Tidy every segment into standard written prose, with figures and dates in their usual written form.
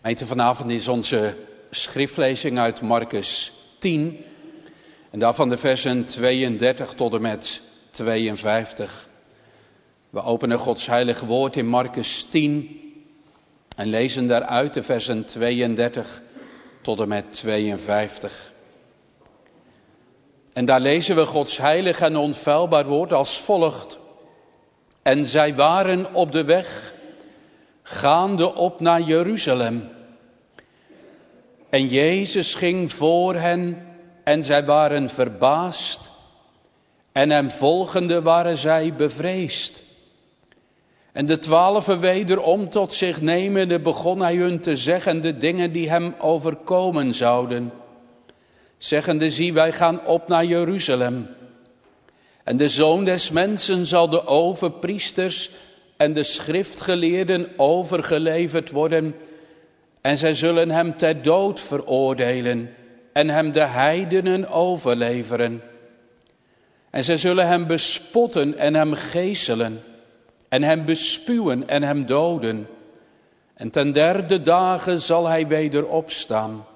Vanavond is onze schriftlezing uit Markus 10 en daarvan de versen 32 tot en met 52. We openen Gods heilige woord in Markus 10 en lezen daaruit de versen 32 tot en met 52. En daar lezen we Gods heilig en onfeilbaar woord als volgt. En zij waren op de weg, gaande op naar Jeruzalem. En Jezus ging voor hen en zij waren verbaasd. En hem volgende waren zij bevreesd. En de 12 wederom tot zich nemende begon hij hun te zeggen de dingen die hem overkomen zouden. Zeggende, zie, wij gaan op naar Jeruzalem. En de Zoon des Mensen zal de overpriesters en de schriftgeleerden overgeleverd worden. En zij zullen hem ter dood veroordelen en hem de heidenen overleveren. En zij zullen hem bespotten en hem geeselen en hem bespuwen en hem doden. En ten derde dagen zal hij weder opstaan.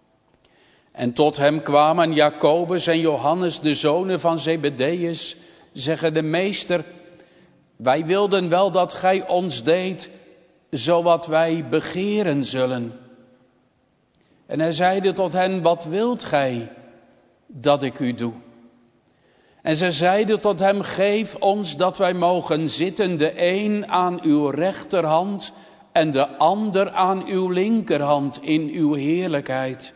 En tot hem kwamen Jacobus en Johannes, de zonen van Zebedeus, zeggen de meester, wij wilden wel dat gij ons deed, zo wat wij begeren zullen. En hij zeide tot hen, wat wilt gij dat ik u doe? En zij zeiden tot hem, geef ons dat wij mogen zitten, de een aan uw rechterhand en de ander aan uw linkerhand in uw heerlijkheid.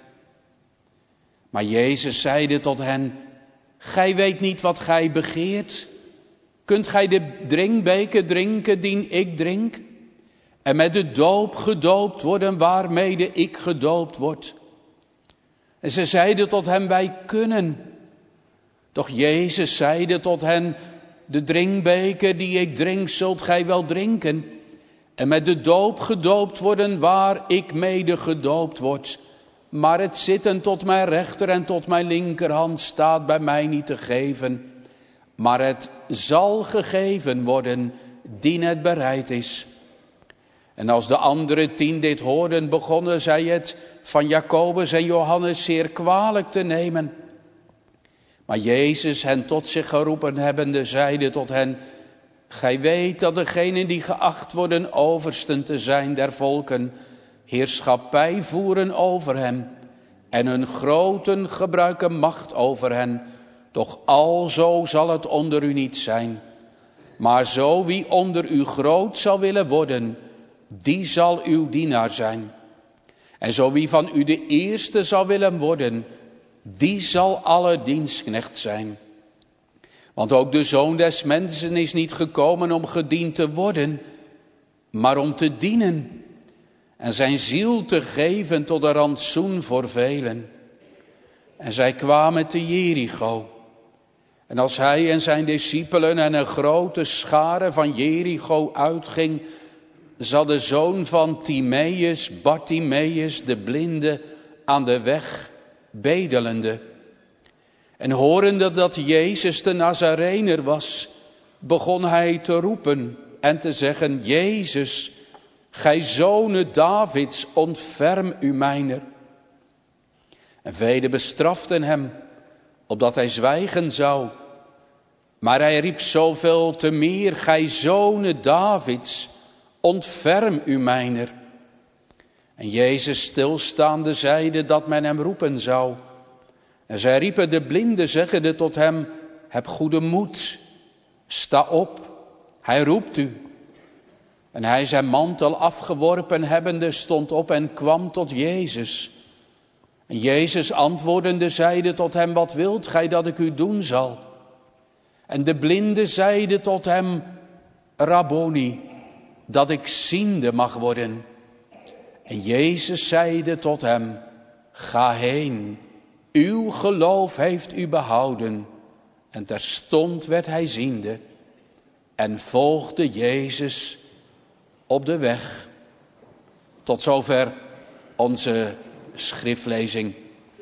Maar Jezus zeide tot hen, gij weet niet wat gij begeert. Kunt gij de drinkbeker drinken die ik drink? En met de doop gedoopt worden waarmede ik gedoopt word? En ze zeiden tot hem, wij kunnen. Doch Jezus zeide tot hen, de drinkbeker die ik drink zult gij wel drinken. En met de doop gedoopt worden waar ik mede gedoopt word. Maar het zitten tot mijn rechter en tot mijn linkerhand staat bij mij niet te geven. Maar het zal gegeven worden die het bereid is. En als de andere 10 dit hoorden, begonnen zij het van Jacobus en Johannes zeer kwalijk te nemen. Maar Jezus hen tot zich geroepen hebbende, zeide tot hen, gij weet dat degenen die geacht worden oversten te zijn der volken, heerschappij voeren over hen en hun groten gebruiken macht over hen. Doch alzo zal het onder u niet zijn. Maar zo wie onder u groot zal willen worden, die zal uw dienaar zijn. En zo wie van u de eerste zal willen worden, die zal alle dienstknecht zijn. Want ook de Zoon des Mensen is niet gekomen om gediend te worden, maar om te dienen en zijn ziel te geven tot een rantsoen voor velen. En zij kwamen te Jericho. En als hij en zijn discipelen en een grote schare van Jericho uitging, zat de zoon van Timeus, Bartimeus, de blinde, aan de weg bedelende. En horende dat Jezus de Nazarener was, begon hij te roepen en te zeggen, Jezus, gij zonen Davids, ontferm u mijner. En velen bestraften hem, opdat hij zwijgen zou. Maar hij riep zoveel te meer, gij zonen Davids, ontferm u mijner. En Jezus stilstaande zeide dat men hem roepen zou. En zij riepen de blinde, zeggende tot hem, heb goede moed, sta op, hij roept u. En hij zijn mantel afgeworpen hebbende stond op en kwam tot Jezus. En Jezus antwoordende zeide tot hem, wat wilt gij dat ik u doen zal? En de blinde zeide tot hem, Rabboni, dat ik ziende mag worden. En Jezus zeide tot hem, ga heen, uw geloof heeft u behouden. En terstond werd hij ziende en volgde Jezus op de weg. Tot zover onze schriftlezing.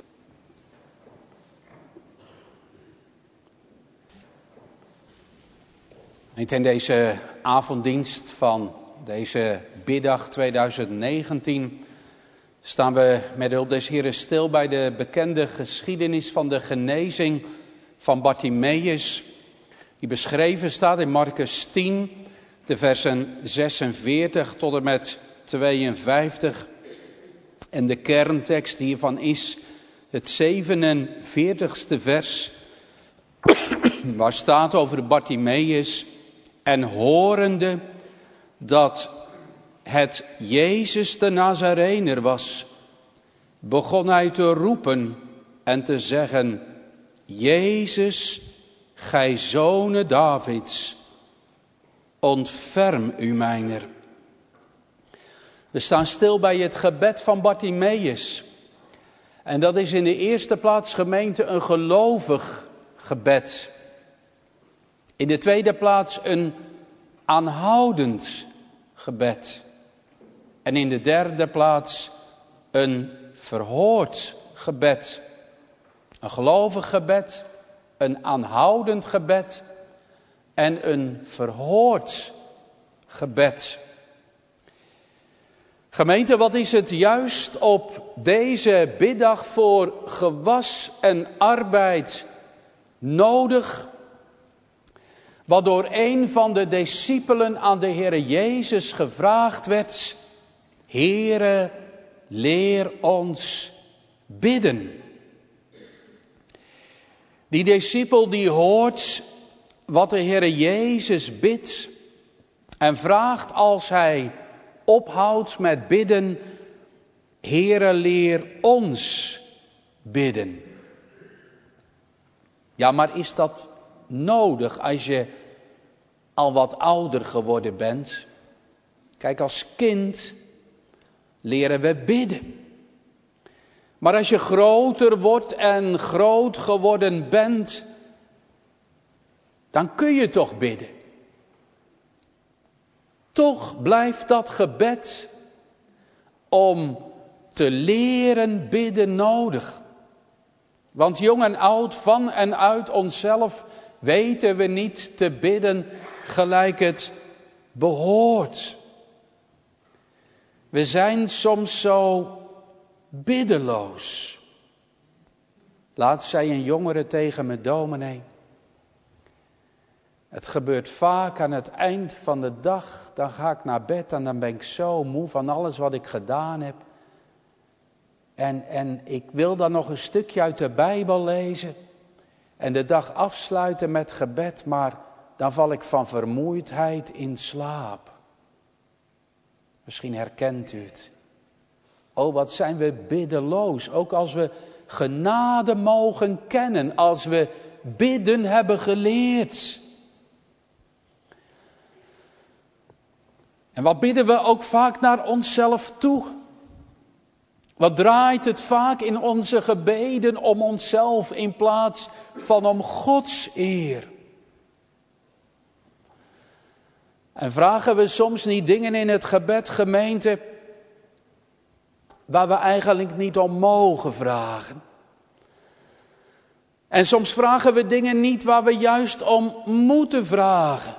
In deze avonddienst van deze biddag 2019 Staan we met de hulp des Heren stil bij de bekende geschiedenis van de genezing van Bartimeus, die beschreven staat in Marcus 10, de versen 46 tot en met 52. En de kerntekst hiervan is het 47ste vers, waar staat over Bartimeus: en horende dat het Jezus de Nazarener was, begon hij te roepen en te zeggen: Jezus, gij zone Davids, ontferm u mijner. We staan stil bij het gebed van Bartimeus. En dat is in de eerste plaats, gemeente, een gelovig gebed. In de tweede plaats een aanhoudend gebed. En in de derde plaats een verhoord gebed. Een gelovig gebed, een aanhoudend gebed en een verhoord gebed. Gemeente, wat is het juist op deze biddag voor gewas en arbeid nodig, wat door een van de discipelen aan de Heere Jezus gevraagd werd: Heere, leer ons bidden. Die discipel die hoort wat de Heere Jezus bidt en vraagt als hij ophoudt met bidden: Heere, leer ons bidden. Ja, maar is dat nodig als je al wat ouder geworden bent? Kijk, als kind leren we bidden. Maar als je groter wordt en groot geworden bent, dan kun je toch bidden. Toch blijft dat gebed om te leren bidden nodig. Want jong en oud, van en uit onszelf, weten we niet te bidden gelijk het behoort. We zijn soms zo biddeloos. Laatst zei een jongere tegen me: dominee, het gebeurt vaak aan het eind van de dag, dan ga ik naar bed en dan ben ik zo moe van alles wat ik gedaan heb. En ik wil dan nog een stukje uit de Bijbel lezen en de dag afsluiten met gebed, maar dan val ik van vermoeidheid in slaap. Misschien herkent u het. Oh, wat zijn we biddeloos, ook als we genade mogen kennen, als we bidden hebben geleerd. En wat bidden we ook vaak naar onszelf toe? Wat draait het vaak in onze gebeden om onszelf in plaats van om Gods eer? En vragen we soms niet dingen in het gebed, gemeente, waar we eigenlijk niet om mogen vragen? En soms vragen we dingen niet waar we juist om moeten vragen.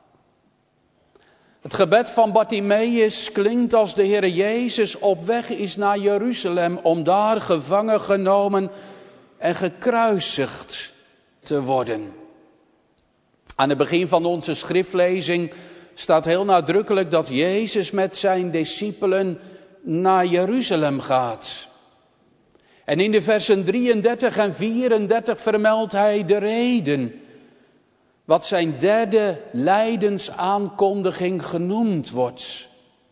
Het gebed van Bartimeus klinkt als de Heere Jezus op weg is naar Jeruzalem om daar gevangen genomen en gekruisigd te worden. Aan het begin van onze schriftlezing staat heel nadrukkelijk dat Jezus met zijn discipelen naar Jeruzalem gaat. En in de versen 33 en 34 vermeldt hij de reden, wat zijn derde lijdensaankondiging genoemd wordt.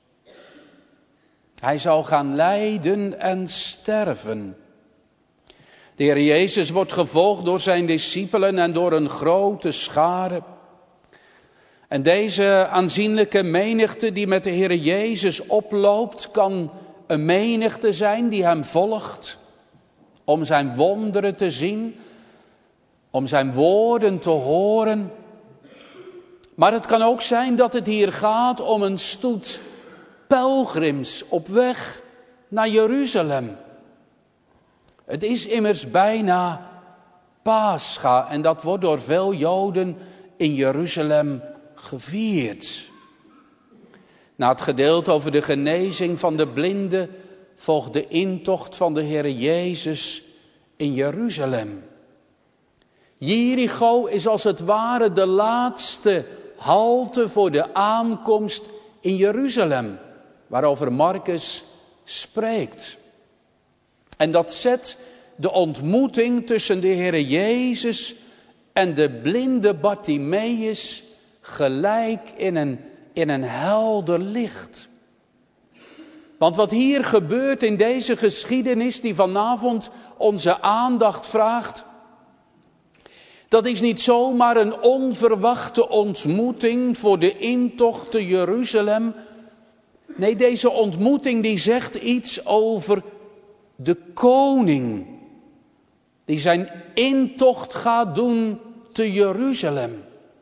Hij zal gaan lijden en sterven. De Heer Jezus wordt gevolgd door zijn discipelen en door een grote schare. En deze aanzienlijke menigte die met de Heer Jezus oploopt, kan een menigte zijn die hem volgt om zijn wonderen te zien, om zijn woorden te horen. Maar het kan ook zijn dat het hier gaat om een stoet pelgrims op weg naar Jeruzalem. Het is immers bijna Pascha en dat wordt door veel Joden in Jeruzalem gevierd. Na het gedeelte over de genezing van de blinde volgt de intocht van de Heere Jezus in Jeruzalem. Jericho is als het ware de laatste halte voor de aankomst in Jeruzalem, waarover Marcus spreekt. En dat zet de ontmoeting tussen de Heere Jezus en de blinde Bartimeus gelijk in een helder licht. Want wat hier gebeurt in deze geschiedenis die vanavond onze aandacht vraagt, dat is niet zomaar een onverwachte ontmoeting voor de intocht te Jeruzalem. Nee, deze ontmoeting die zegt iets over de koning die zijn intocht gaat doen te Jeruzalem.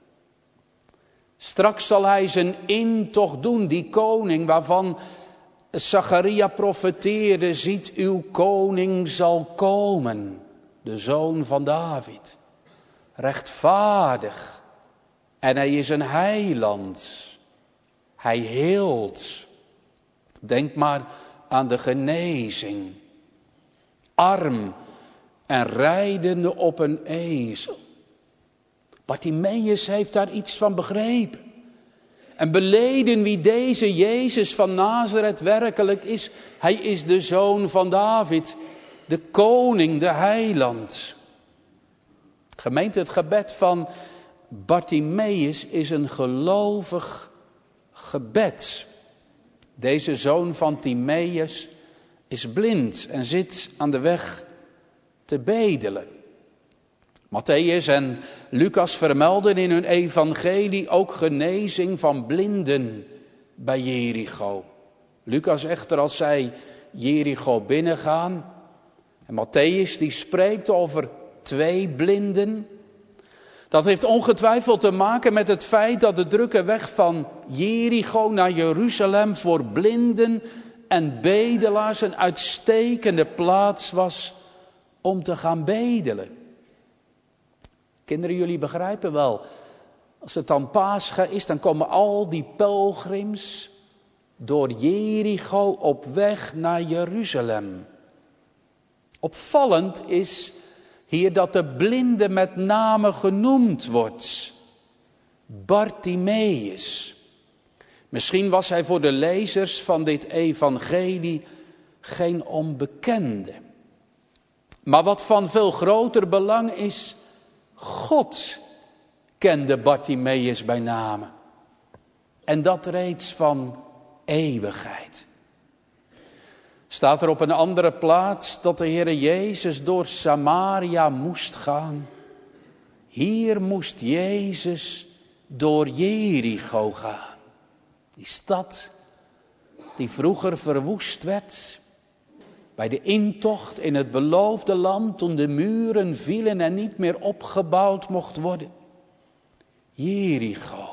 Straks zal hij zijn intocht doen, die koning waarvan Zacharia profeteerde, ziet uw koning zal komen, de zoon van David. Rechtvaardig en hij is een heiland. Hij heelt. Denk maar aan de genezing. Arm en rijdende op een ezel. Bartimeus heeft daar iets van begrepen. En beleden wie deze Jezus van Nazareth werkelijk is. Hij is de zoon van David, de koning, de heiland. Gemeente, het gebed van Bartimeus is een gelovig gebed. Deze zoon van Timeus is blind en zit aan de weg te bedelen. Mattheüs en Lucas vermelden in hun evangelie ook genezing van blinden bij Jericho. Lucas echter als zij Jericho binnengaan. En Mattheüs die spreekt over 2 blinden. Dat heeft ongetwijfeld te maken met het feit dat de drukke weg van Jericho naar Jeruzalem voor blinden en bedelaars een uitstekende plaats was om te gaan bedelen. Kinderen, jullie begrijpen wel, als het dan Pascha is, dan komen al die pelgrims door Jericho op weg naar Jeruzalem. Opvallend is hier dat de blinde met name genoemd wordt. Bartimeus. Misschien was hij voor de lezers van dit evangelie geen onbekende. Maar wat van veel groter belang is, God kende Bartimeus bij name. En dat reeds van eeuwigheid. Staat er op een andere plaats dat de Heere Jezus door Samaria moest gaan. Hier moest Jezus door Jericho gaan. Die stad die vroeger verwoest werd. Bij de intocht in het beloofde land toen de muren vielen en niet meer opgebouwd mocht worden. Jericho.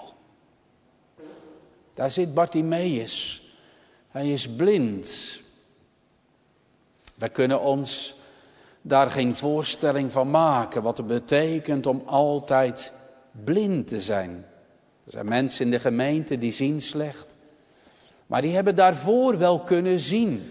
Daar zit Bartimeus. Hij is blind. Wij kunnen ons daar geen voorstelling van maken wat het betekent om altijd blind te zijn. Er zijn mensen in de gemeente die zien slecht. Maar die hebben daarvoor wel kunnen zien.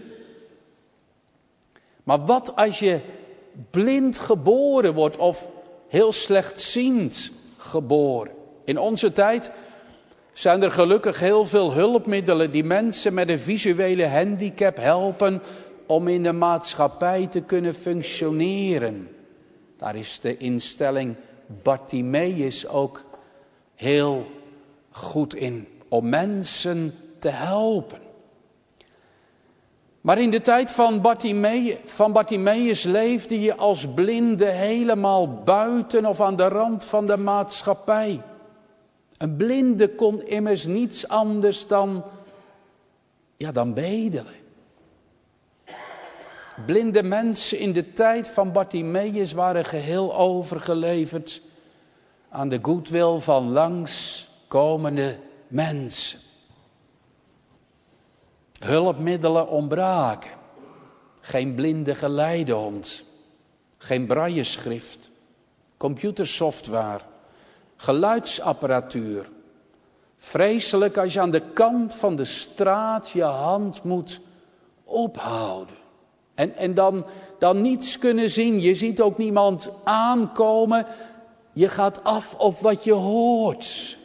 Maar wat als je blind geboren wordt of heel slechtziend geboren? In onze tijd zijn er gelukkig heel veel hulpmiddelen die mensen met een visuele handicap helpen om in de maatschappij te kunnen functioneren. Daar is de instelling Bartimeus ook heel goed in, om mensen te helpen. Maar in de tijd van Bartimeus leefde je als blinde helemaal buiten of aan de rand van de maatschappij. Een blinde kon immers niets anders dan bedelen. Blinde mensen in de tijd van Bartimeus waren geheel overgeleverd aan de goedwil van langskomende mensen. Hulpmiddelen ontbraken. Geen blinde geleidehond. Geen brailleschrift. Computersoftware. Geluidsapparatuur. Vreselijk als je aan de kant van de straat je hand moet ophouden. En dan niets kunnen zien. Je ziet ook niemand aankomen. Je gaat af op wat je hoort.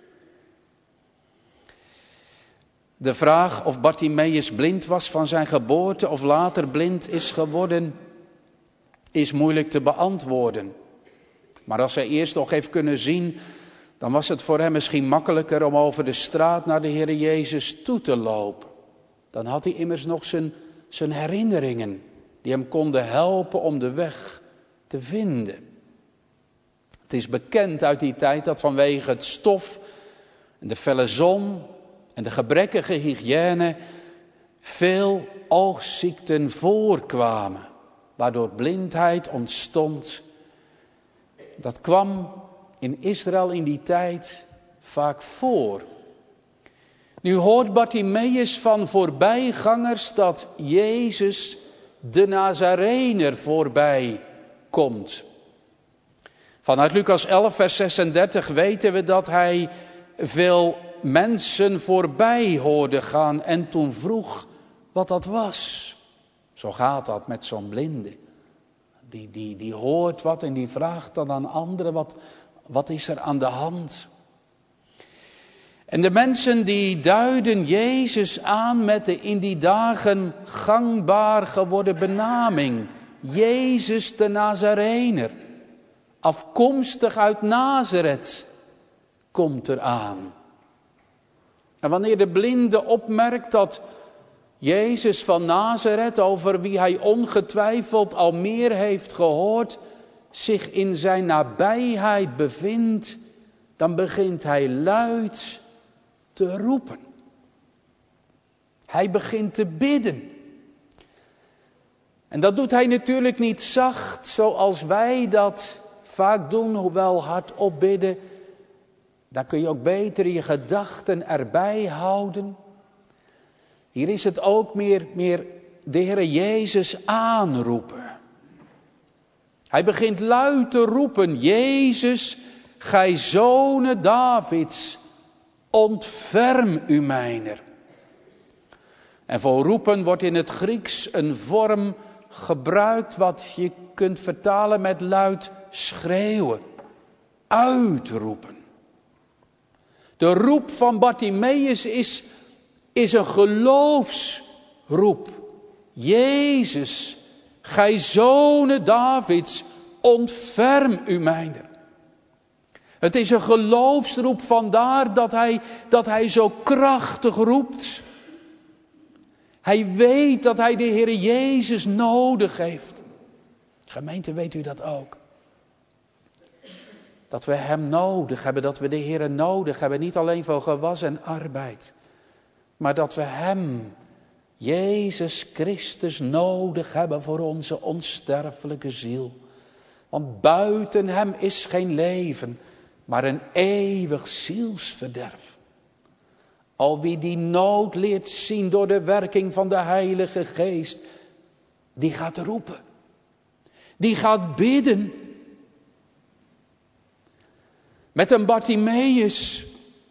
De vraag of Bartimeus blind was van zijn geboorte of later blind is geworden, is moeilijk te beantwoorden. Maar als hij eerst nog heeft kunnen zien, dan was het voor hem misschien makkelijker om over de straat naar de Heer Jezus toe te lopen. Dan had hij immers nog zijn herinneringen die hem konden helpen om de weg te vinden. Het is bekend uit die tijd dat vanwege het stof en de felle zon en de gebrekkige hygiëne veel oogziekten voorkwamen, waardoor blindheid ontstond. Dat kwam in Israël in die tijd vaak voor. Nu hoort Bartimeus van voorbijgangers dat Jezus de Nazarener voorbij komt. Vanuit Lucas 11 vers 36 weten we dat hij veel mensen voorbij hoorde gaan en toen vroeg wat dat was. Zo gaat dat met zo'n blinde. Die hoort wat en die vraagt dan aan anderen wat is er aan de hand. En de mensen die duiden Jezus aan met de in die dagen gangbaar geworden benaming. Jezus de Nazarener. Afkomstig uit Nazareth komt eraan. En wanneer de blinde opmerkt dat Jezus van Nazareth, over wie hij ongetwijfeld al meer heeft gehoord, zich in zijn nabijheid bevindt, dan begint hij luid te roepen. Hij begint te bidden. En dat doet hij natuurlijk niet zacht, zoals wij dat vaak doen, hoewel hardop bidden. Dan kun je ook beter je gedachten erbij houden. Hier is het ook meer de Heere Jezus aanroepen. Hij begint luid te roepen, Jezus, gij zone Davids, ontferm u mijner. En voor roepen wordt in het Grieks een vorm gebruikt wat je kunt vertalen met luid schreeuwen, uitroepen. De roep van Bartimeus is een geloofsroep. Jezus, gij zone Davids, ontferm u mijner. Het is een geloofsroep, vandaar dat hij zo krachtig roept. Hij weet dat hij de Heer Jezus nodig heeft. Gemeente, weet u dat ook? Dat we hem nodig hebben, dat we de Heer nodig hebben. Niet alleen voor gewas en arbeid. Maar dat we hem, Jezus Christus, nodig hebben voor onze onsterfelijke ziel. Want buiten hem is geen leven, maar een eeuwig zielsverderf. Al wie die nood leert zien door de werking van de Heilige Geest, die gaat roepen. Die gaat bidden. Met een Bartimeus.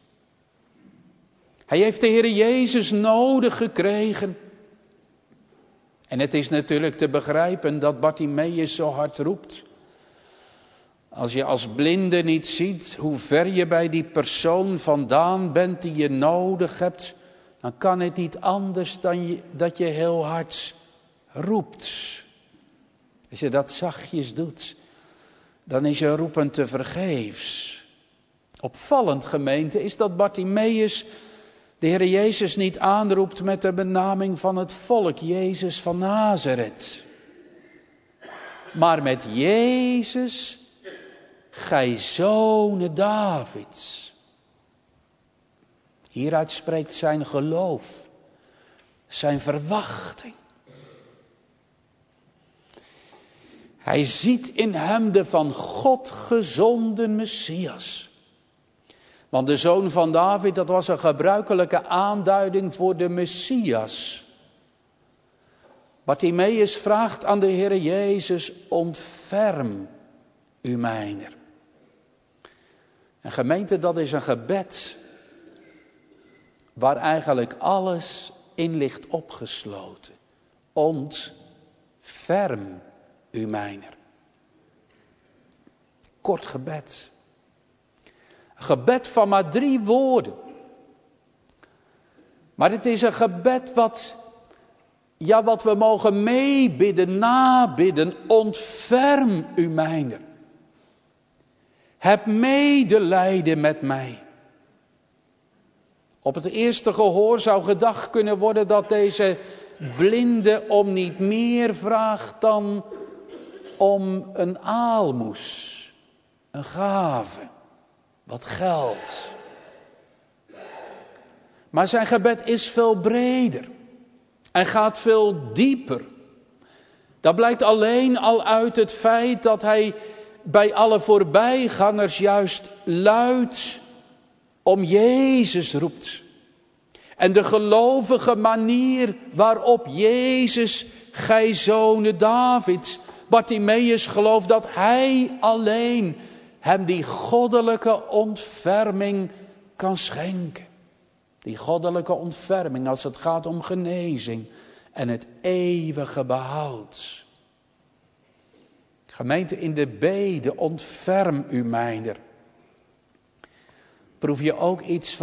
Hij heeft de Heer Jezus nodig gekregen. En het is natuurlijk te begrijpen dat Bartimeus zo hard roept. Als je als blinde niet ziet hoe ver je bij die persoon vandaan bent die je nodig hebt, dan kan het niet anders dan dat je heel hard roept. Als je dat zachtjes doet, dan is je roepen tevergeefs. Opvallend, gemeente, is dat Bartimeus de Heer Jezus niet aanroept met de benaming van het volk, Jezus van Nazareth. Maar met Jezus, gij zone Davids. Hieruit spreekt zijn geloof, zijn verwachting. Hij ziet in hem de van God gezonden Messias. Want de zoon van David, dat was een gebruikelijke aanduiding voor de Messias. Bartimeus vraagt aan de Heer Jezus, ontferm u mijner. En gemeente, dat is een gebed waar eigenlijk alles in ligt opgesloten. ontferm u mijner. Kort gebed. Een gebed van maar 3 woorden. Maar het is een gebed wat we mogen meebidden, nabidden. Ontferm u mijner. Heb medelijden met mij. Op het eerste gehoor zou gedacht kunnen worden dat deze blinde om niet meer vraagt dan om een aalmoes, een gave, wat geld. Maar zijn gebed is veel breder en gaat veel dieper. Dat blijkt alleen al uit het feit dat hij bij alle voorbijgangers juist luid om Jezus roept. En de gelovige manier waarop Jezus, gij zonen Davids, Bartimeus gelooft dat hij alleen hem die goddelijke ontferming kan schenken. Die goddelijke ontferming als het gaat om genezing en het eeuwige behoud. Gemeente, in de bede ontferm u mijner. Proef je ook iets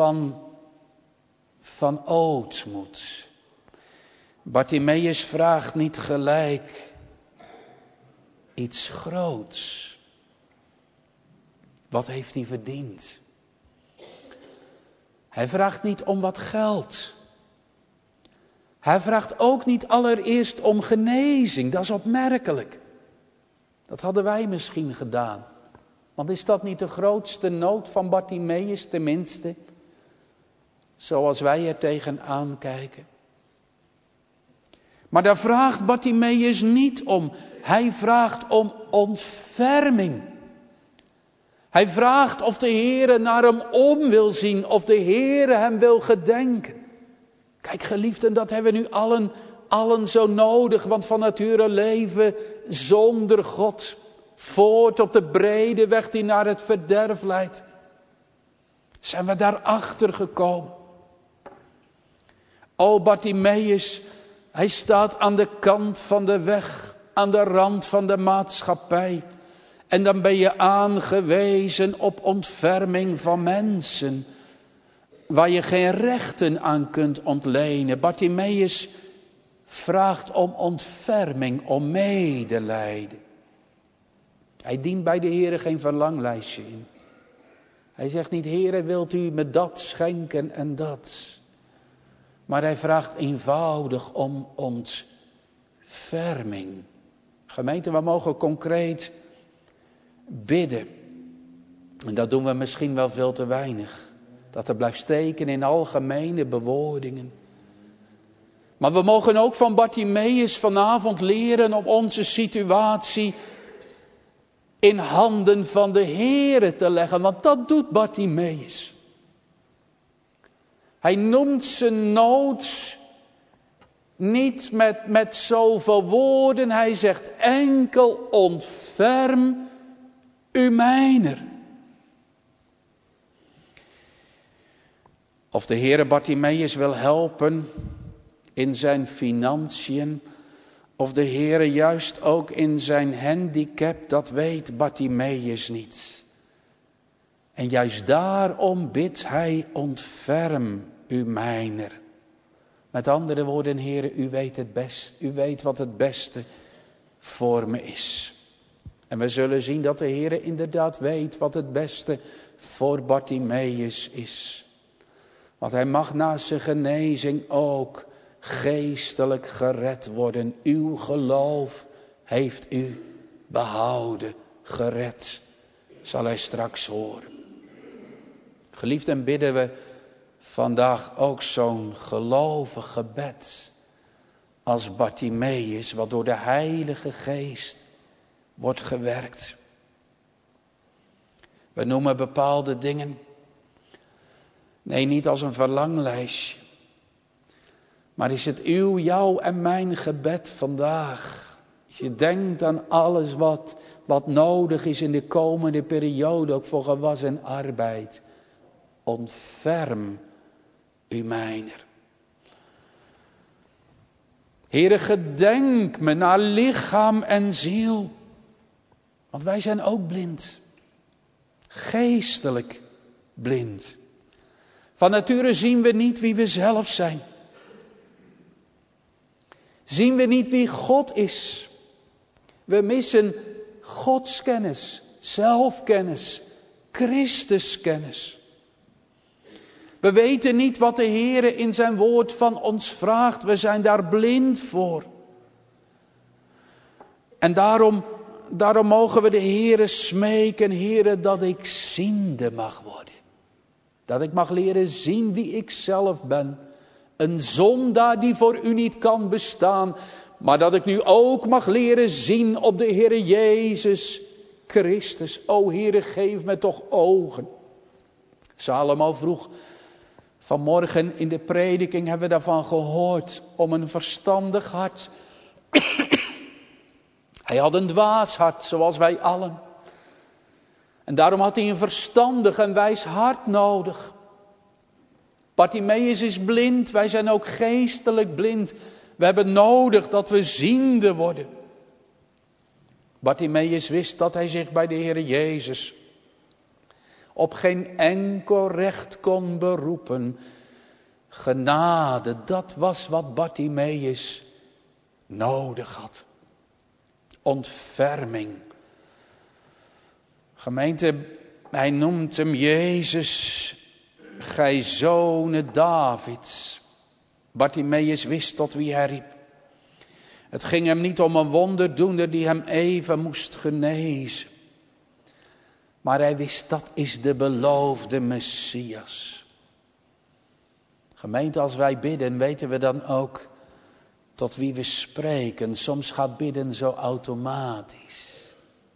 van ootmoed. Bartimeus vraagt niet gelijk iets groots. Wat heeft hij verdiend? Hij vraagt niet om wat geld. Hij vraagt ook niet allereerst om genezing. Dat is opmerkelijk. Dat hadden wij misschien gedaan. Want is dat niet de grootste nood van Bartimeus, tenminste? Zoals wij er tegenaan kijken. Maar daar vraagt Bartimeus niet om. Hij vraagt om ontferming. Hij vraagt of de Heere naar hem om wil zien, of de Heere hem wil gedenken. Kijk geliefden, dat hebben we nu allen zo nodig, want van nature leven zonder God. Voort op de brede weg die naar het verderf leidt. Zijn we daarachter gekomen? O Bartimeus, hij staat aan de kant van de weg, aan de rand van de maatschappij. En dan ben je aangewezen op ontferming van mensen, waar je geen rechten aan kunt ontlenen. Bartimeus vraagt om ontferming, om medelijden. Hij dient bij de Heere geen verlanglijstje in. Hij zegt niet, Heere, wilt u me dat schenken en dat. Maar hij vraagt eenvoudig om ontferming. Gemeente, we mogen concreet bidden. En dat doen we misschien wel veel te weinig. Dat er blijft steken in algemene bewoordingen. Maar we mogen ook van Bartimeus vanavond leren om onze situatie in handen van de Heere te leggen. Want dat doet Bartimeus. Hij noemt zijn nood niet met zoveel woorden. Hij zegt enkel ontferm u mijner. Of de Heere Bartimeus wil helpen in zijn financiën. Of de Heere juist ook in zijn handicap, dat weet Bartimeus niet. En juist daarom bidt hij ontferm u mijner. Met andere woorden, Heere, u weet het best. U weet wat het beste voor me is. En we zullen zien dat de Heere inderdaad weet wat het beste voor Bartimeus is. Want hij mag na zijn genezing ook geestelijk gered worden. Uw geloof heeft u behouden, gered, zal hij straks horen. Geliefden, bidden we vandaag ook zo'n gelovig gebed als Bartimeus, wat door de Heilige Geest wordt gewerkt. We noemen bepaalde dingen, nee, niet als een verlanglijstje. Maar is het uw, jouw en mijn gebed vandaag? Als je denkt aan alles wat nodig is in de komende periode, ook voor gewas en arbeid. Ontferm u mijner. Heere, gedenk me naar lichaam en ziel. Want wij zijn ook blind. Geestelijk blind. Van nature zien we niet wie we zelf zijn. Zien we niet wie God is. We missen godskennis, zelfkennis, Christuskennis. We weten niet wat de Heere in zijn woord van ons vraagt. We zijn daar blind voor. En daarom mogen we de Heere smeken, Heere, dat ik ziende mag worden. Dat ik mag leren zien wie ik zelf ben. Een zondaar die voor u niet kan bestaan. Maar dat ik nu ook mag leren zien op de Heere Jezus Christus. O Heere, geef me toch ogen. Salomo vroeg vanmorgen in de prediking, hebben we daarvan gehoord, om een verstandig hart. Hij had een dwaas hart, zoals wij allen. En daarom had hij een verstandig en wijs hart nodig. Bartimeus is blind, wij zijn ook geestelijk blind. We hebben nodig dat we ziende worden. Bartimeus wist dat hij zich bij de Heere Jezus op geen enkel recht kon beroepen. Genade, dat was wat Bartimeus nodig had. Ontferming. Gemeente, hij noemt hem Jezus, gij zonen Davids. Bartimeus wist tot wie hij riep. Het ging hem niet om een wonderdoener die hem even moest genezen. Maar hij wist, dat is de beloofde Messias. Gemeente, als wij bidden, weten we dan ook tot wie we spreken. Soms gaat bidden zo automatisch.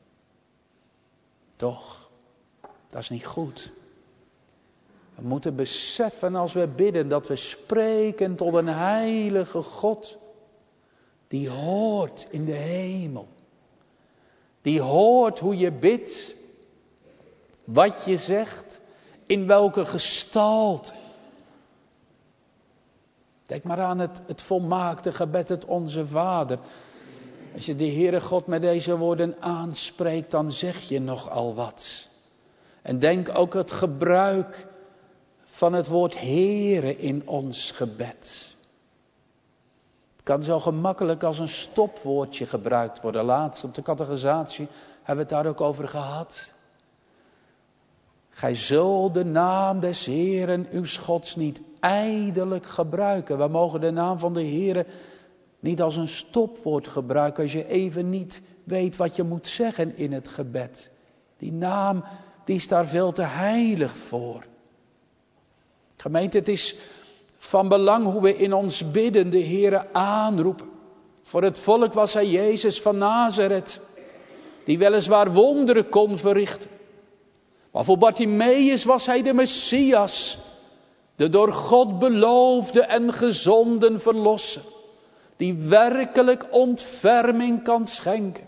Toch, dat is niet goed. We moeten beseffen als we bidden dat we spreken tot een heilige God. Die hoort in de hemel. Die hoort hoe je bidt. Wat je zegt. In welke gestalte. Denk maar aan het volmaakte gebed, het Onze Vader. Als je de Heere God met deze woorden aanspreekt, dan zeg je nogal wat. En denk ook het gebruik van het woord Heere in ons gebed. Het kan zo gemakkelijk als een stopwoordje gebruikt worden. Laatst op de catechisatie hebben we het daar ook over gehad. Gij zult de naam des Heeren uw Gods niet ijdelijk gebruiken. We mogen de naam van de Heere niet als een stopwoord gebruiken als je even niet weet wat je moet zeggen in het gebed. Die naam, die is daar veel te heilig voor. Gemeente, het is van belang hoe we in ons bidden de Heere aanroepen. Voor het volk was hij Jezus van Nazareth, die weliswaar wonderen kon verrichten. Maar voor Bartimeus was hij de Messias, de door God beloofde en gezonden verlosser, die werkelijk ontferming kan schenken.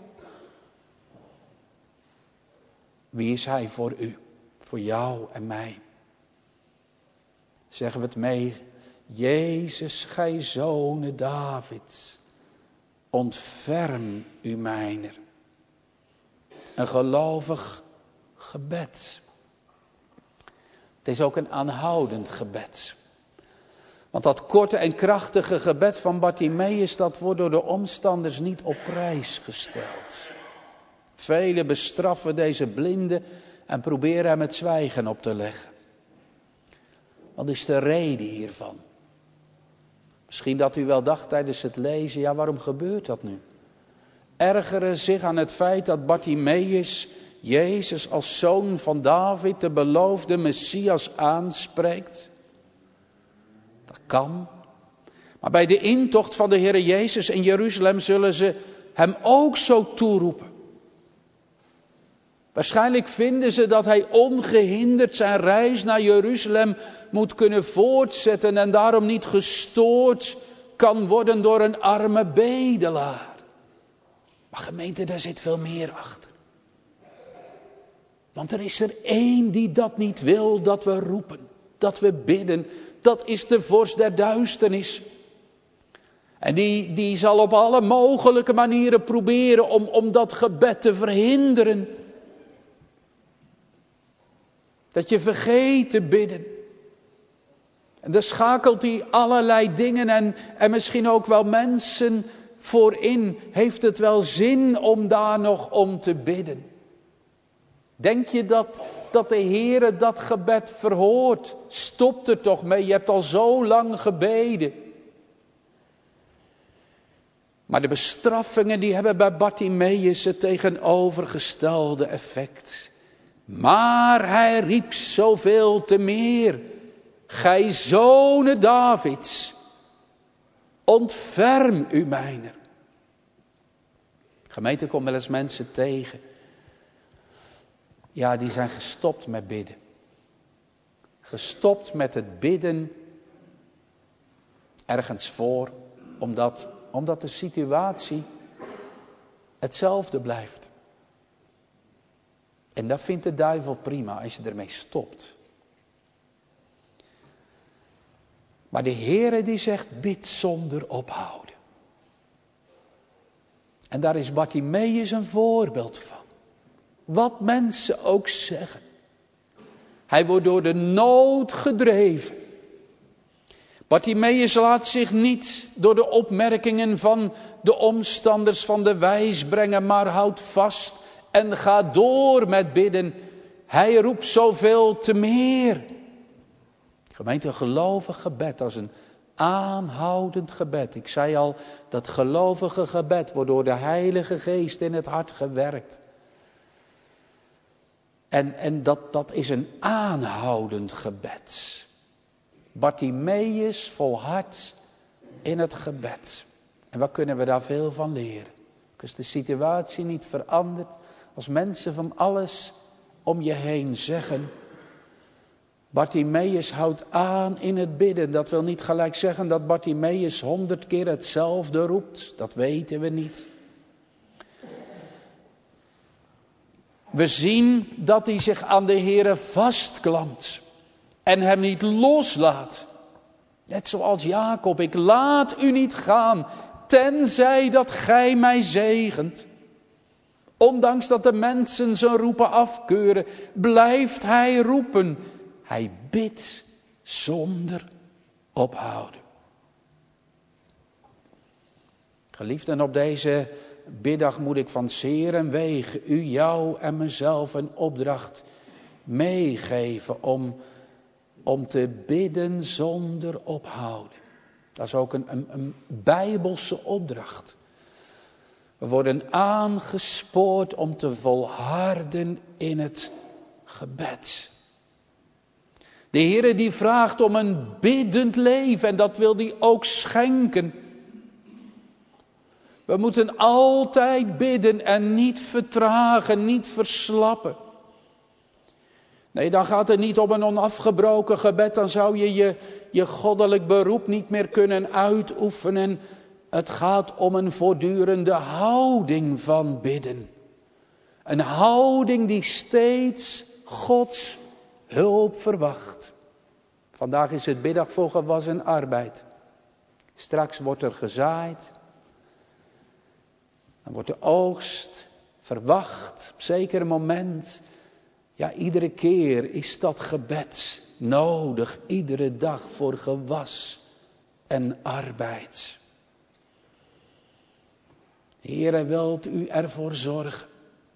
Wie is hij voor u, voor jou en mij? Zeggen we het mee, Jezus, gij zonen Davids, ontferm u mijner. Een gelovig gebed. Het is ook een aanhoudend gebed. Want dat korte en krachtige gebed van Bartimeus, dat wordt door de omstanders niet op prijs gesteld. Velen bestraffen deze blinde en proberen hem het zwijgen op te leggen. Wat is de reden hiervan? Misschien dat u wel dacht tijdens het lezen, ja, waarom gebeurt dat nu? Ergeren zich aan het feit dat Bartimeus Jezus als zoon van David, de beloofde Messias, aanspreekt? Dat kan. Maar bij de intocht van de Heere Jezus in Jeruzalem zullen ze hem ook zo toeroepen. Waarschijnlijk vinden ze dat hij ongehinderd zijn reis naar Jeruzalem moet kunnen voortzetten en daarom niet gestoord kan worden door een arme bedelaar. Maar gemeente, daar zit veel meer achter. Want er is er één die dat niet wil, dat we roepen, dat we bidden. Dat is de vorst der duisternis. En die zal op alle mogelijke manieren proberen om dat gebed te verhinderen. Dat je vergeet te bidden. En daar schakelt hij allerlei dingen en misschien ook wel mensen voor in. Heeft het wel zin om daar nog om te bidden? Denk je dat de Heere dat gebed verhoort? Stop er toch mee, je hebt al zo lang gebeden. Maar de bestraffingen die hebben bij Bartimeus het tegenovergestelde effect. Maar hij riep zoveel te meer. Gij zonen Davids, ontferm u mijner. Gemeente, komt wel eens mensen tegen. Ja, die zijn gestopt met bidden. Gestopt met het bidden ergens voor, omdat de situatie hetzelfde blijft. En dat vindt de duivel prima als je ermee stopt. Maar de Heere die zegt, bid zonder ophouden. En daar is Bartimeus een voorbeeld van. Wat mensen ook zeggen. Hij wordt door de nood gedreven. Bartimeus laat zich niet door de opmerkingen van de omstanders van de wijs brengen, maar houdt vast en gaat door met bidden. Hij roept zoveel te meer. Gemeente, een gelovig gebed als een aanhoudend gebed. Ik zei al, dat gelovige gebed wordt door de Heilige Geest in het hart gewerkt. En dat is een aanhoudend gebed. Bartimeus volhardt in het gebed. En wat kunnen we daar veel van leren? Als de situatie niet verandert, als mensen van alles om je heen zeggen. Bartimeus houdt aan in het bidden. Dat wil niet gelijk zeggen dat Bartimeus 100 keer hetzelfde roept. Dat weten we niet. We zien dat hij zich aan de Heere vastklampt. En hem niet loslaat. Net zoals Jacob. Ik laat u niet gaan. Tenzij dat gij mij zegent. Ondanks dat de mensen zijn roepen afkeuren. Blijft hij roepen. Hij bidt zonder ophouden. Geliefden, op deze biddag moet ik van zeer en wegen u, jou en mezelf een opdracht meegeven om te bidden zonder ophouden. Dat is ook een bijbelse opdracht. We worden aangespoord om te volharden in het gebed. De Heere die vraagt om een biddend leven en dat wil hij ook schenken. We moeten altijd bidden en niet vertragen, niet verslappen. Nee, dan gaat het niet om een onafgebroken gebed. Dan zou je goddelijk beroep niet meer kunnen uitoefenen. Het gaat om een voortdurende houding van bidden. Een houding die steeds Gods hulp verwacht. Vandaag is het biddag voor gewassen arbeid. Straks wordt er gezaaid. Dan wordt de oogst verwacht op zeker moment. Ja, iedere keer is dat gebed nodig. Iedere dag voor gewas en arbeid. Heere, wilt u ervoor zorgen.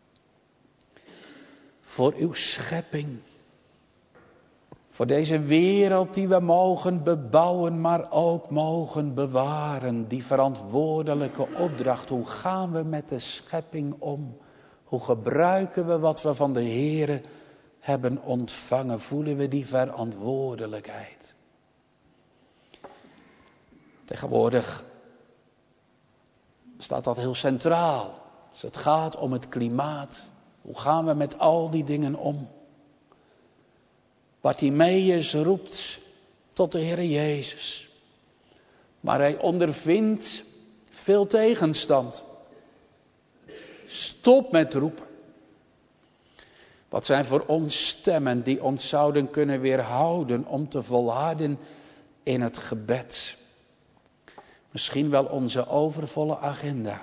Voor uw schepping. Voor deze wereld die we mogen bebouwen, maar ook mogen bewaren. Die verantwoordelijke opdracht. Hoe gaan we met de schepping om? Hoe gebruiken we wat we van de Heere hebben ontvangen? Voelen we die verantwoordelijkheid? Tegenwoordig staat dat heel centraal. Als het gaat om het klimaat. Hoe gaan we met al die dingen om? Bartimeus roept tot de Heere Jezus. Maar hij ondervindt veel tegenstand. Stop met roepen. Wat zijn voor ons stemmen die ons zouden kunnen weerhouden om te volharden in het gebed? Misschien wel onze overvolle agenda.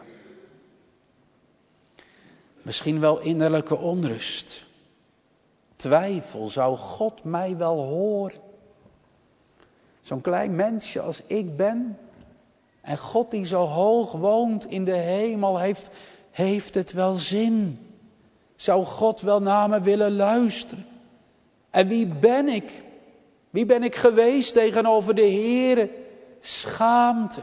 Misschien wel innerlijke onrust. Twijfel, zou God mij wel horen? Zo'n klein mensje als ik ben. En God die zo hoog woont in de hemel, heeft het wel zin? Zou God wel naar me willen luisteren? En wie ben ik? Wie ben ik geweest tegenover de Heere? Schaamte.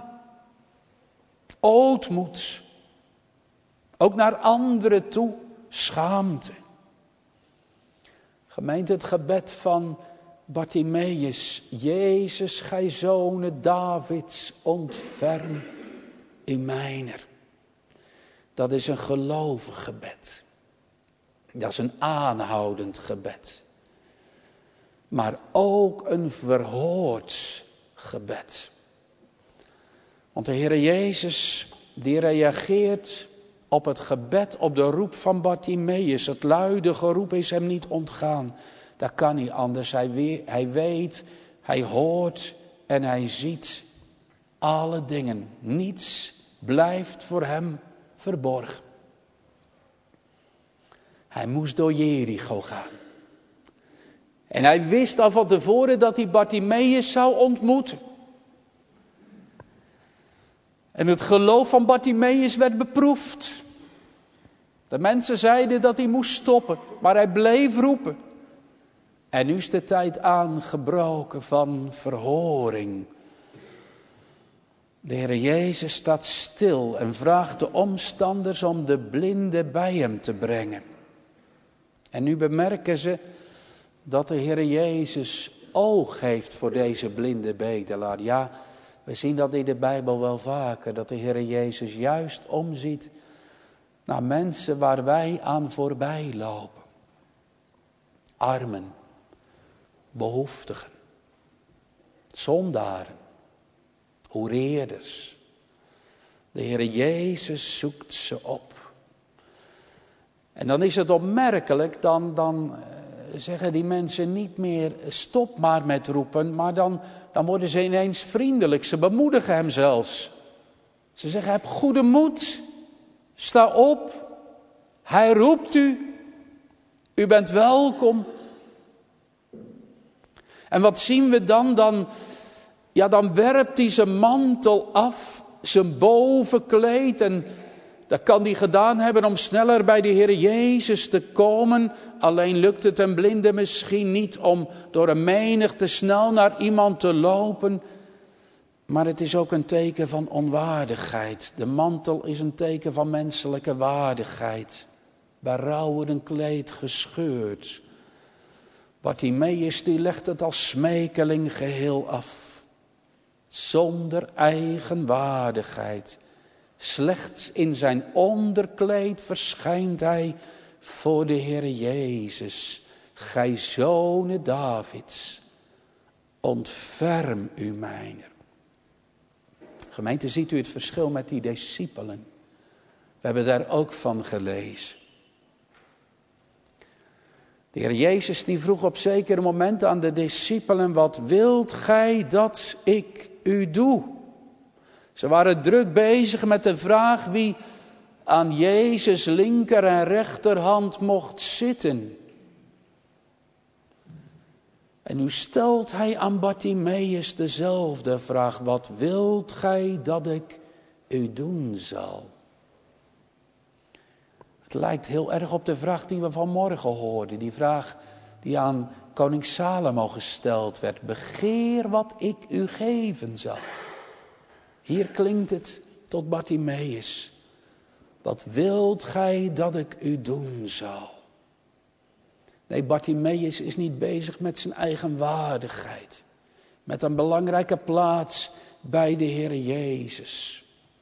Ootmoed. Ook naar anderen toe. Schaamte. Gemeente, het gebed van Bartimeus. Jezus, gij zone Davids, ontferm u mijner. Dat is een gelovig gebed. Dat is een aanhoudend gebed. Maar ook een verhoord gebed. Want de Heere Jezus, die reageert op het gebed, op de roep van Bartimeus. Het luide geroep is hem niet ontgaan. Dat kan niet anders. Hij weet, hij hoort en hij ziet alle dingen. Niets blijft voor hem verborgen. Hij moest door Jericho gaan. En hij wist al van tevoren dat hij Bartimeus zou ontmoeten. En het geloof van Bartimeus werd beproefd. De mensen zeiden dat hij moest stoppen, maar hij bleef roepen. En nu is de tijd aangebroken van verhoring. De Heer Jezus staat stil en vraagt de omstanders om de blinde bij hem te brengen. En nu bemerken ze dat de Heer Jezus oog heeft voor deze blinde bedelaar. Ja, we zien dat in de Bijbel wel vaker, dat de Heer Jezus juist omziet naar mensen waar wij aan voorbij lopen. Armen, behoeftigen, zondaren, hoereerders. De Heer Jezus zoekt ze op. En dan is het opmerkelijk, dan zeggen die mensen niet meer stop maar met roepen, maar dan worden ze ineens vriendelijk. Ze bemoedigen hem zelfs. Ze zeggen, heb goede moed, sta op, hij roept u, u bent welkom. En wat zien we dan? Dan werpt hij zijn mantel af, zijn bovenkleed. En dat kan hij gedaan hebben om sneller bij de Heer Jezus te komen. Alleen lukt het een blinde misschien niet om door een menigte snel naar iemand te lopen. Maar het is ook een teken van onwaardigheid. De mantel is een teken van menselijke waardigheid. Bij rouw wordt een kleed gescheurd. Bartimeus die legt het als smekeling geheel af. Zonder eigen waardigheid. Slechts in zijn onderkleed verschijnt hij voor de Heer Jezus. Gij zone Davids, ontferm u mijner. Gemeente, ziet u het verschil met die discipelen? We hebben daar ook van gelezen. De Heer Jezus die vroeg op zekere momenten aan de discipelen, wat wilt gij dat ik u doe? Ze waren druk bezig met de vraag wie aan Jezus' linker en rechterhand mocht zitten. En nu stelt hij aan Bartimeus dezelfde vraag, wat wilt gij dat ik u doen zal? Het lijkt heel erg op de vraag die we vanmorgen hoorden. Die vraag die aan koning Salomo gesteld werd. Begeer wat ik u geven zal. Hier klinkt het tot Bartimeus. Wat wilt gij dat ik u doen zal? Nee, Bartimeus is niet bezig met zijn eigen waardigheid. Met een belangrijke plaats bij de Heer Jezus.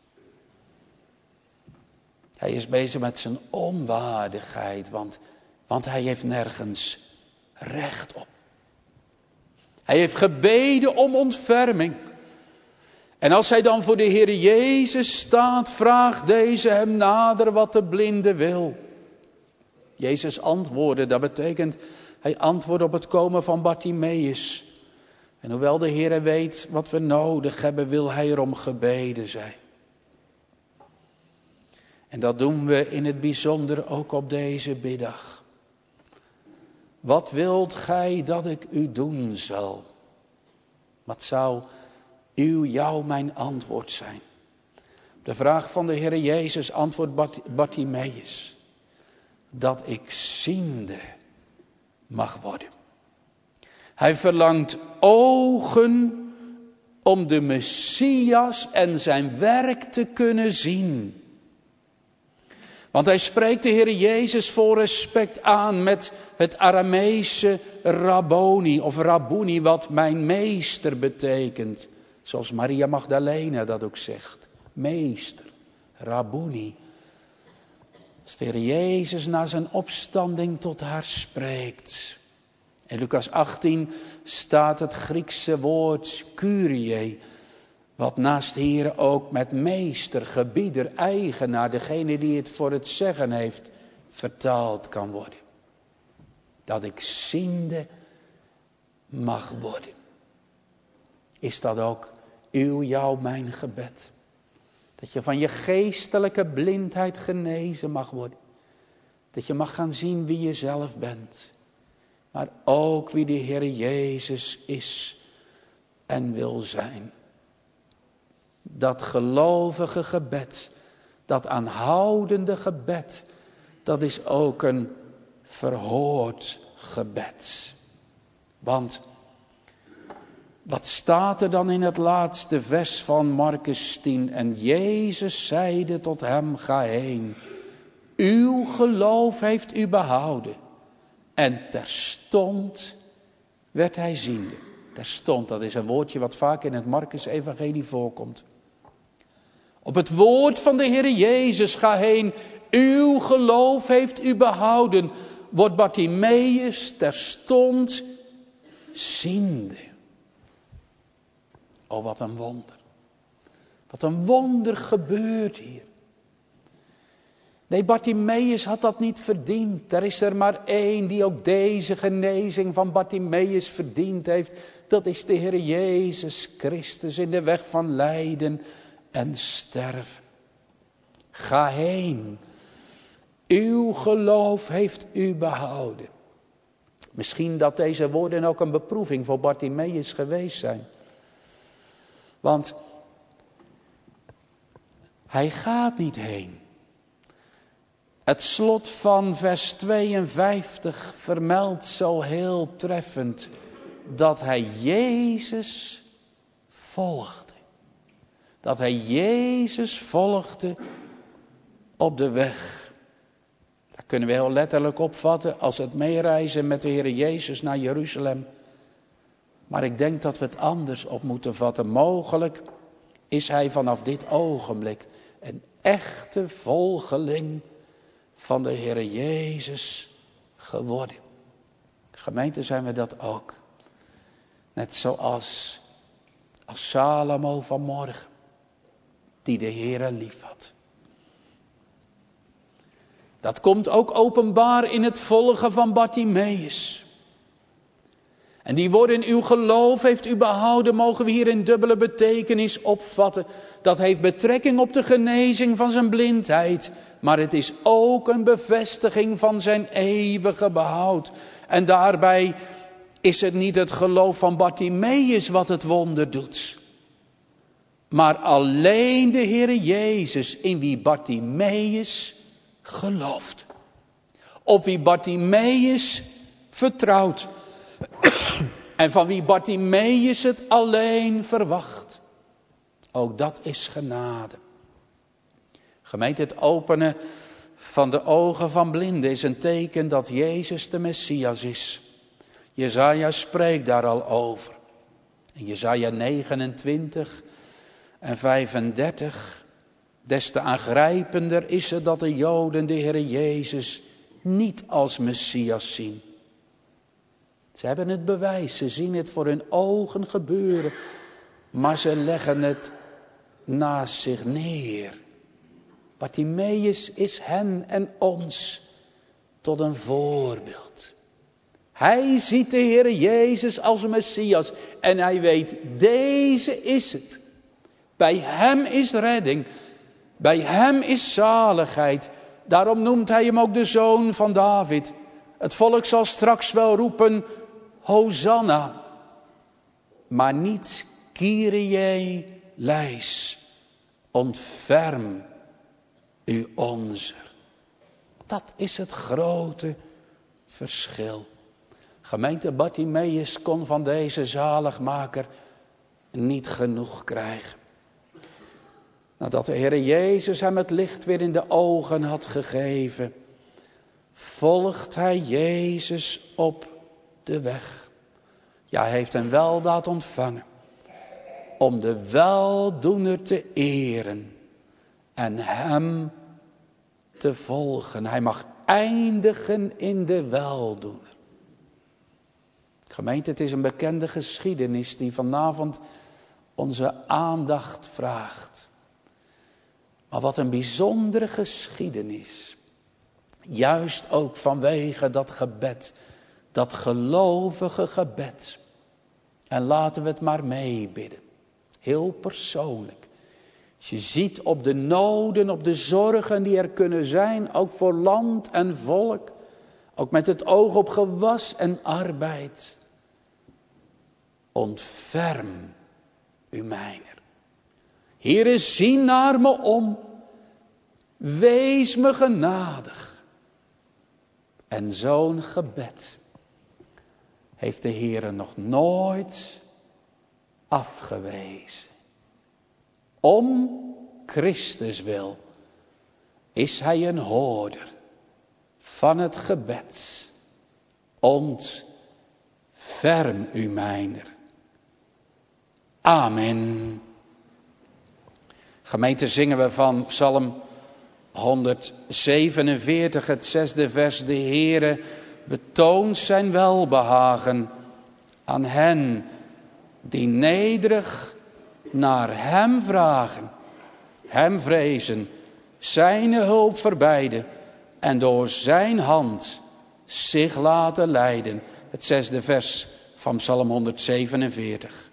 Hij is bezig met zijn onwaardigheid, want hij heeft nergens recht op. Hij heeft gebeden om ontferming. En als hij dan voor de Heer Jezus staat, vraagt deze hem nader wat de blinde wil. Jezus antwoordde, dat betekent, hij antwoordde op het komen van Bartimeus. En hoewel de Heer weet wat we nodig hebben, wil Hij erom gebeden zijn. En dat doen we in het bijzonder ook op deze middag. Wat wilt gij dat ik u doen zal? Wat zou jou mijn antwoord zijn? De vraag van de Heer Jezus antwoordt Bartimeus. Dat ik ziende mag worden. Hij verlangt ogen om de Messias en zijn werk te kunnen zien. Want hij spreekt de Heer Jezus vol respect aan met het Arameese Rabboni of Rabboni, wat mijn meester betekent. Zoals Maria Magdalena dat ook zegt. Meester, Rabboni. Als de Heer Jezus na zijn opstanding tot haar spreekt. In Lucas 18 staat het Griekse woord Kyrie, wat naast Heer ook met meester, gebieder, eigenaar, degene die het voor het zeggen heeft, vertaald kan worden. Dat ik ziende mag worden. Is dat ook jou, mijn gebed? Dat je van je geestelijke blindheid genezen mag worden. Dat je mag gaan zien wie je zelf bent. Maar ook wie de Heer Jezus is en wil zijn. Dat gelovige gebed, dat aanhoudende gebed, dat is ook een verhoord gebed. Want wat staat er dan in het laatste vers van Markus 10? En Jezus zeide tot hem, ga heen. Uw geloof heeft u behouden. En terstond werd hij ziende. Terstond, dat is een woordje wat vaak in het Markus-evangelie voorkomt. Op het woord van de Heer Jezus, ga heen. Uw geloof heeft u behouden. Wordt Bartimeus terstond ziende. Oh, wat een wonder. Wat een wonder gebeurt hier. Nee, Bartimeus had dat niet verdiend. Er is er maar één die ook deze genezing van Bartimeus verdiend heeft. Dat is de Heer Jezus Christus in de weg van lijden en sterven. Ga heen. Uw geloof heeft u behouden. Misschien dat deze woorden ook een beproeving voor Bartimeus geweest zijn. Want hij gaat niet heen. Het slot van vers 52 vermeldt zo heel treffend dat hij Jezus volgde. Dat hij Jezus volgde op de weg. Dat kunnen we heel letterlijk opvatten als het meereizen met de Heer Jezus naar Jeruzalem. Maar ik denk dat we het anders op moeten vatten. Mogelijk is hij vanaf dit ogenblik een echte volgeling van de Heer Jezus geworden. Gemeente, zijn we dat ook. Net zoals als Salomo vanmorgen, die de Heere lief had. Dat komt ook openbaar in het volgen van Bartimeus. En die woorden, uw geloof heeft u behouden, mogen we hier in dubbele betekenis opvatten. Dat heeft betrekking op de genezing van zijn blindheid. Maar het is ook een bevestiging van zijn eeuwige behoud. En daarbij is het niet het geloof van Bartimeus wat het wonder doet. Maar alleen de Heer Jezus in wie Bartimeus gelooft. Op wie Bartimeus vertrouwt. En van wie Bartimeus het alleen verwacht. Ook dat is genade. Gemeente, het openen van de ogen van blinden is een teken dat Jezus de Messias is. Jesaja spreekt daar al over. In Jesaja 29 en 35. Des te aangrijpender is het dat de Joden de Heer Jezus niet als Messias zien. Ze hebben het bewijs, ze zien het voor hun ogen gebeuren, maar ze leggen het naast zich neer. Bartimeus is hen en ons tot een voorbeeld. Hij ziet de Heer Jezus als Messias. En hij weet, deze is het. Bij hem is redding. Bij hem is zaligheid. Daarom noemt hij hem ook de zoon van David. Het volk zal straks wel roepen, Hosanna. Maar niet Kyrie leis. Ontferm u onzer. Dat is het grote verschil. Gemeente, Bartimaeus kon van deze zaligmaker niet genoeg krijgen. Nadat de Heer Jezus hem het licht weer in de ogen had gegeven, volgt hij Jezus op de weg. Ja, hij heeft een weldaad ontvangen om de weldoener te eren en hem te volgen. Hij mag eindigen in de weldoener. Gemeente, het is een bekende geschiedenis die vanavond onze aandacht vraagt. Maar wat een bijzondere geschiedenis. Juist ook vanwege dat gebed, dat gelovige gebed. En laten we het maar meebidden. Heel persoonlijk. Als je ziet op de noden, op de zorgen die er kunnen zijn, ook voor land en volk. Ook met het oog op gewas en arbeid. Ontferm u mijner. Heere, zie naar me om. Wees me genadig. En zo'n gebed heeft de Heere nog nooit afgewezen. Om Christus wil is hij een hoorder van het gebed. Ontferm u mijner. Amen. Gemeente, zingen we van Psalm 147, het 6e vers. De Heere betoont zijn welbehagen aan hen die nederig naar hem vragen, hem vrezen, zijn hulp verbeiden en door zijn hand zich laten leiden. Het 6e vers van Psalm 147.